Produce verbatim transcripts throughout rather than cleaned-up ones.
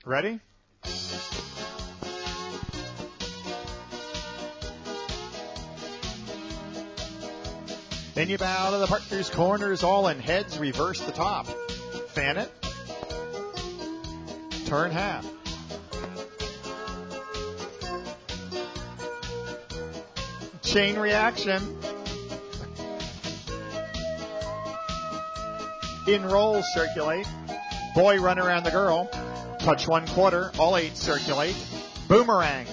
Ready? Then you bow to the partner's corners, all in heads, reverse the top. Fan it. Turn half. Chain reaction. In rolls, circulate. Boy, run around the girl. Touch one quarter. All eight circulate. Boomerang.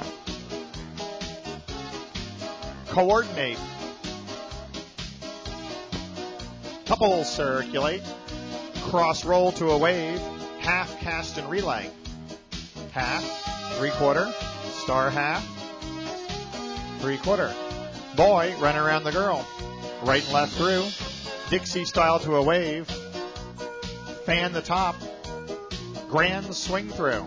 Coordinate. Couple circulate. Cross roll to a wave. Half cast and relay. Half. Three quarter. Star half. Three quarter. Boy, run around the girl. Right and left through. Dixie style to a wave. Fan the top. Grand swing through.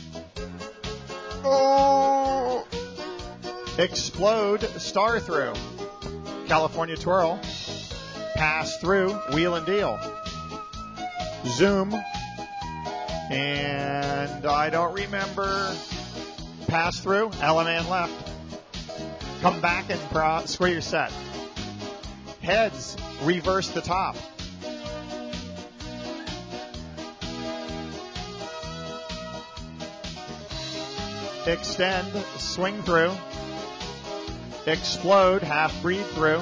Oh! Explode star through. California twirl. Pass through. Wheel and deal. Zoom. And I don't remember. Pass through. Element left. Come back and pro- square your set. Heads. Reverse the top. Extend, swing through. Explode, half breathe through.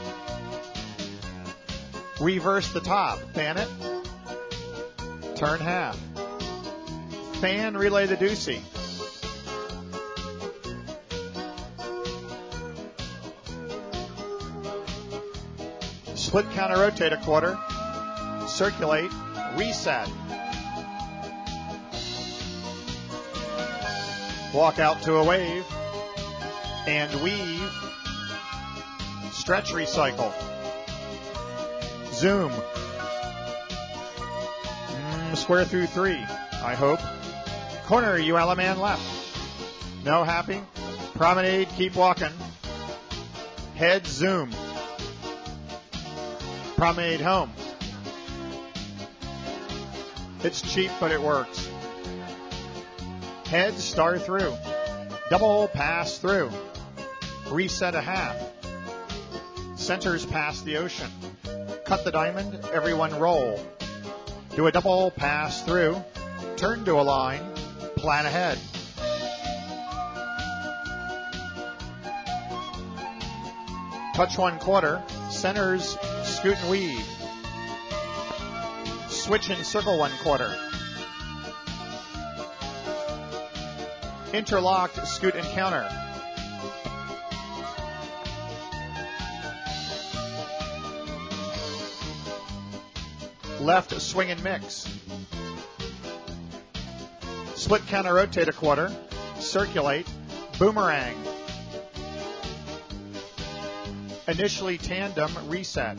Reverse the top, fan it. Turn half. Fan, relay the deucey. Split counter rotate a quarter. Circulate, reset. Walk out to a wave and weave. Stretch recycle. Zoom. Mm, square through three, I hope. Corner, you man left. No, happy. Promenade, keep walking. Head, zoom. Promenade home. It's cheap, but it works. Head, star through. Double pass through. Reset a half. Centers past the ocean. Cut the diamond, everyone roll. Do a double pass through. Turn to a line. Plan ahead. Touch one quarter. Centers, scoot and weave. Switch and circle one quarter. Interlocked, scoot and counter. Left, swing and mix. Split counter rotate a quarter. Circulate. Boomerang. Initially tandem, reset.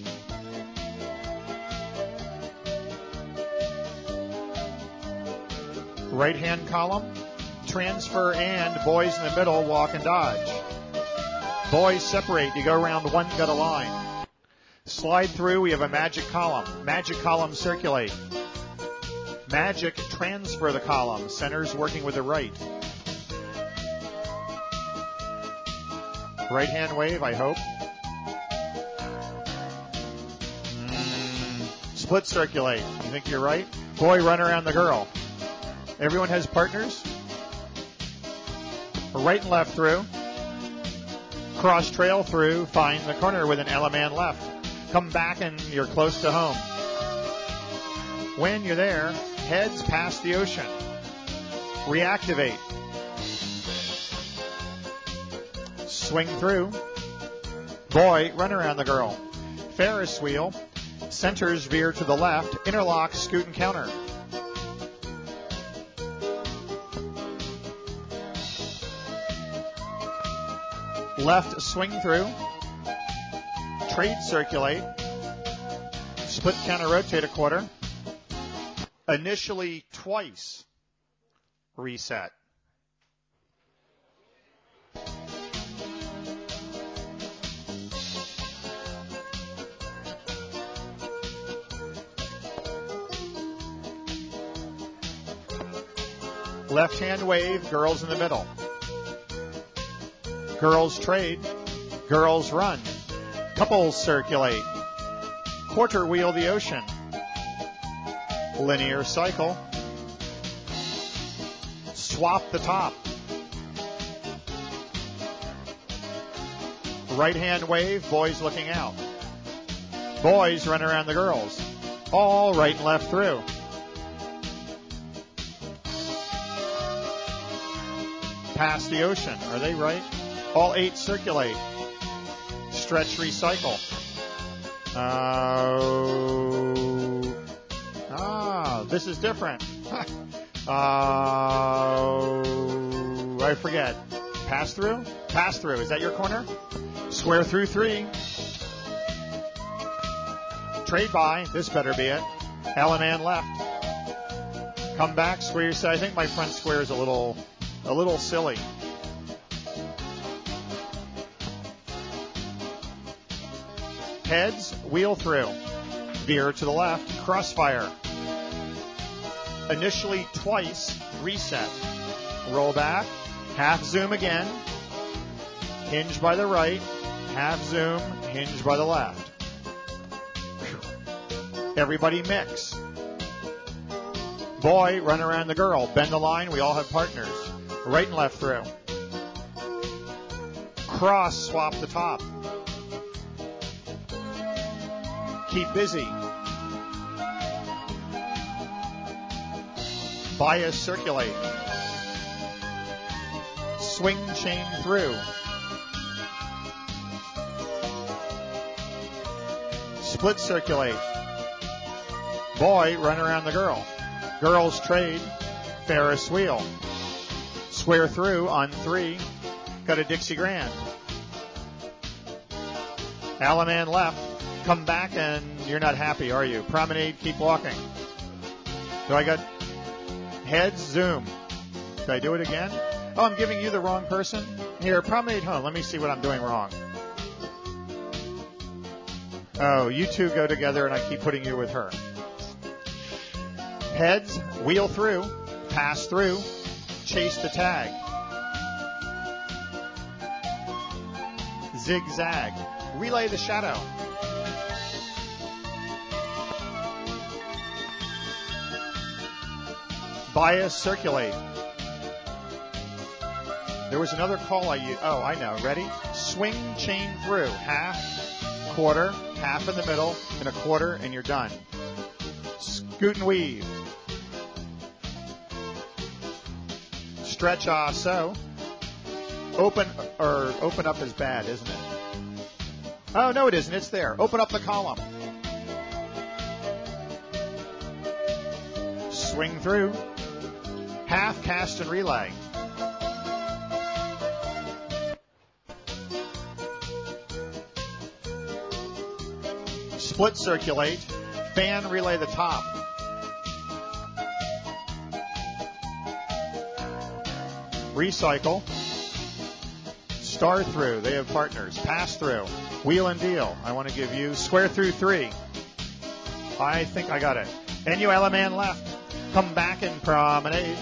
Right hand column. Transfer and boys in the middle, walk and dodge. Boys separate, you go around one, got a line. Slide through, we have a magic column. Magic column circulate. Magic transfer the column. Centers working with the right. Right hand wave, I hope. Mm, split circulate. You think you're right? Boy, run around the girl. Everyone has partners? Right and left through. Cross trail through. Find the corner with an element left. Come back and you're close to home. When you're there, heads past the ocean. Reactivate. Swing through. Boy, run around the girl. Ferris wheel. Centers veer to the left. Interlock, scoot and counter. Left swing through. Trade circulate. Split counter rotate a quarter. Initially twice. Reset. Left-hand wave, girls in the middle. Girls trade. Girls run. Couples circulate. Quarter wheel the ocean. Linear cycle. Swap the top. Right-hand wave, boys looking out. Boys run around the girls. All right and left through. Past the ocean. Are they right? All eight circulate. Stretch, recycle. Uh, ah, this is different. uh, I forget. Pass through? Pass through. Is that your corner? Square through three. Trade by. This better be it. Alaman left. Come back. Square. I think my front square is a little, a little silly. Heads. Wheel through. Veer to the left. Crossfire. Initially twice. Reset. Roll back. Half zoom again. Hinge by the right. Half zoom. Hinge by the left. Everybody mix. Boy, run around the girl. Bend the line. We all have partners. Right and left through. Cross, swap the top. Keep busy. Bias, circulate. Swing, chain through. Split, circulate. Boy, run around the girl. Girls trade. Ferris wheel. Square through on three. Got a Dixie Grand. Alaman left. Come back and you're not happy, are you? Promenade, keep walking. Do I got heads? Zoom. Did I do it again? Oh, I'm giving you the wrong person? Here, promenade home. Let me see what I'm doing wrong. Oh, you two go together and I keep putting you with her. Heads, wheel through, pass through, chase the tag. Zigzag, relay the shadow. Bias, circulate. There was another call I used. Oh, I know. Ready? Swing, chain through. Half, quarter, half in the middle, and a quarter, and you're done. Scoot and weave. Stretch, ah, so. Open, or open up is bad, isn't it? Oh, no, it isn't. It's there. Open up the column. Swing through. Half, cast, and relay. Split, circulate. Fan, relay the top. Recycle. Star through. They have partners. Pass through. Wheel and deal. I want to give you square through three. I think I got it. And you Alaman left. Come back and promenade.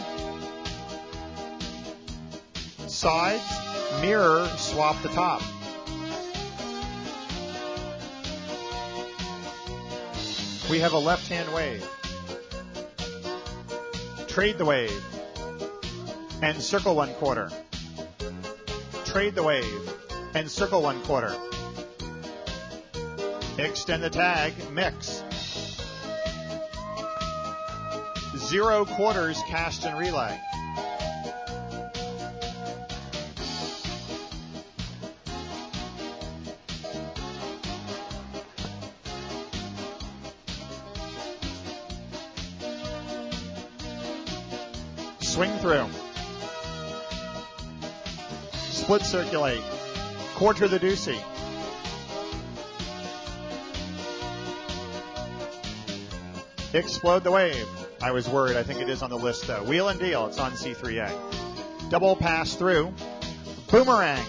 Sides. Mirror. Swap the top. We have a left-hand wave. Trade the wave. And circle one quarter. Trade the wave. And circle one quarter. Extend the tag. Mix. Zero quarters, cast and relay. Swing through. Split, circulate. Quarter the deucey. Explode the wave. I was worried. I think it is on the list, though. Wheel and deal. It's on C three A. Double pass through. Boomerang.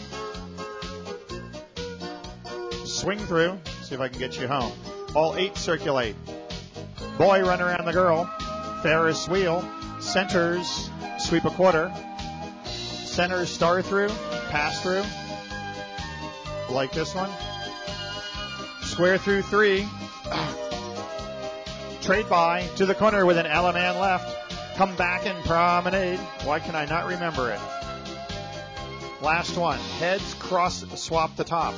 Swing through. See if I can get you home. All eight circulate. Boy, run around the girl. Ferris wheel. Centers Sweep a quarter. Center star through. Pass through. Like this one. Square through three. Trade by to the corner with an Alaman left. Come back and promenade. Why can I not remember it? Last one. Heads cross swap the top.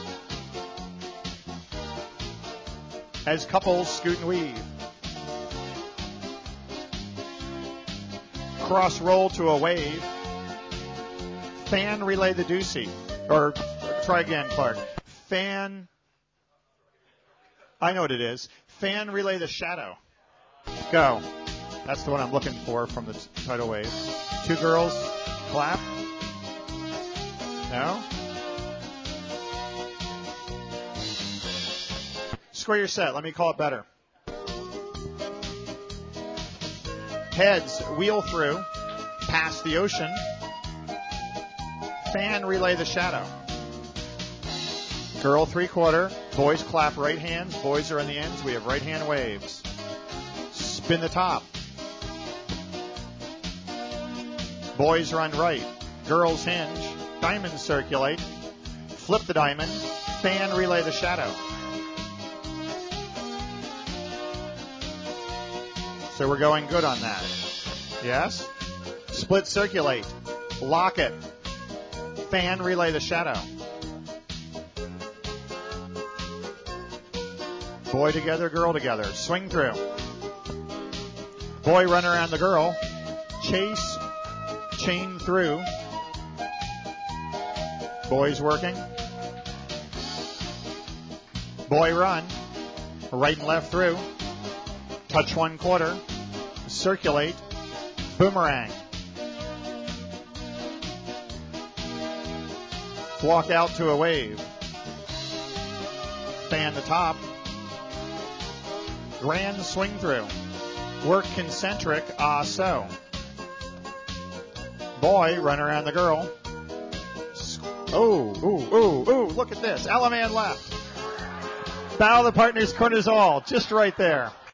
As couples scoot and weave. Cross roll to a wave. Fan relay the deucey. Or try again, Clark. Fan. I know what it is. Fan relay the shadow. Go. That's the one I'm looking for from the tidal wave. Two girls. Clap. No? Square your set. Let me call it better. Heads wheel through. Past the ocean. Fan relay the shadow. Girl three quarter. Boys clap right hands. Boys are on the ends. We have right hand waves. Spin the top. Boys run right. Girls hinge. Diamonds circulate. Flip the diamond. Fan relay the shadow. So we're going good on that. Yes? Split circulate. Lock it. Fan relay the shadow. Boy together, girl together. Swing through. Boy run around the girl. Chase. Chain through. Boys working. Boy run. Right and left through. Touch one quarter. Circulate. Boomerang. Walk out to a wave. Fan the top. Grand swing through. Work concentric, ah so. Boy, run around the girl. Oh, ooh, ooh, ooh, look at this. Alaman left. Bow the partner's corners all, just right there.